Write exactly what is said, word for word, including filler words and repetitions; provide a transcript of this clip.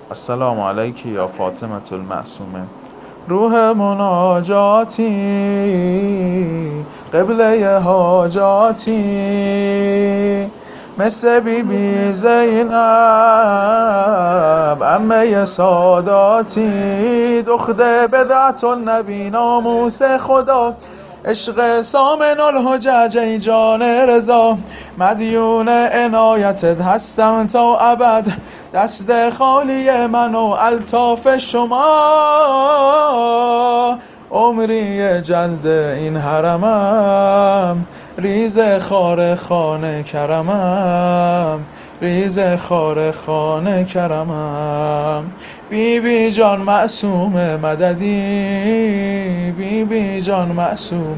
السلام علیک یا فاطمة المعصومه. روح مناجاتی، قبله حاجاتی، مثل بی بی زینب عمه ساداتی، دختر بدعت النبی ناموس خدا، عشق سامن الحجج ای جان رضا، مدیون عنایتت هستم تا ابد، دست خالی من و الطاف شما، عمری جلد این حرمم، ریز خار خانه کرمم، ریز خار خانه کرمم. بی بی جان معصومه مددی، بی بی جان معصومه